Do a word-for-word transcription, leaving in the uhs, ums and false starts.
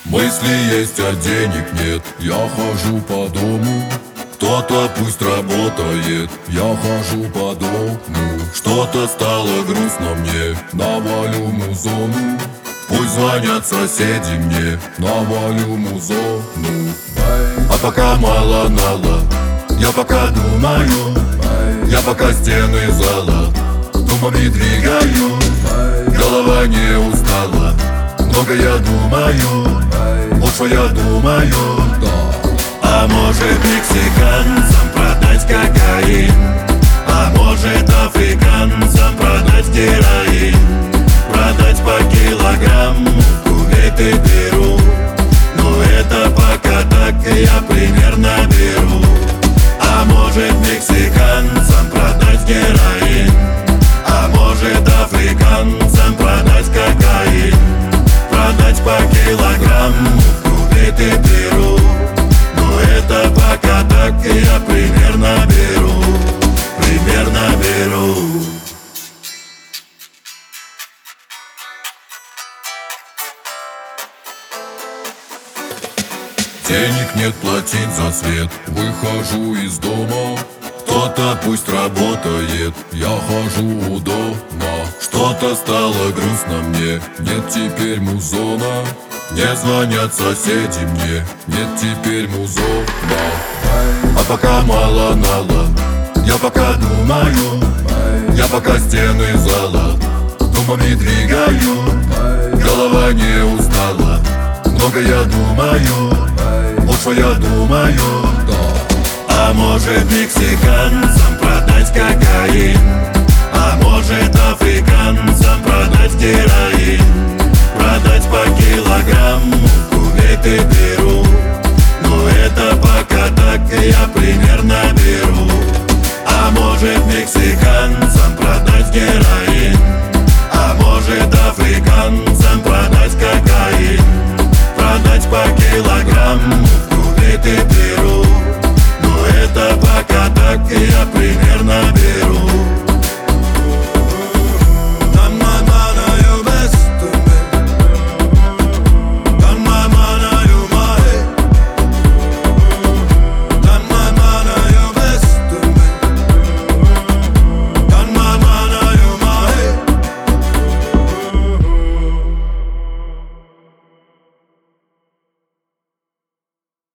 Мысли есть, а денег нет. Я хожу по дому, кто-то пусть работает. Я хожу по дому, что-то стало грустно мне. Навалю музону, пусть звонят соседи мне. Навалю музону. А пока мало-нало, я пока думаю, я пока стены зала думами двигаю. Голова не устала, много я думаю, лучше я думаю, да. А может мексиканцам продать кокаин, а может африканцам продать героин, продать по килограмму в Кувейт и Перу. Ну это пока так я примерно беру. А может мексиканцам продать героин, а может африканцам продать кокаин, продать по килограмму в Кувейт и Перу. Ну это пока так я примерно беру, примерно беру. Денег нет платить за свет, выхожу из дома, кто-то пусть работает, я хожу у дома. Что-то стало грустно мне, нет теперь музона. Не звонят соседи мне, нет теперь музона. А пока мало-нало, я пока думаю, я пока стены зала думами двигаю. Голова не устала, много я думаю, лучше я думаю, да. А может мексиканцам продать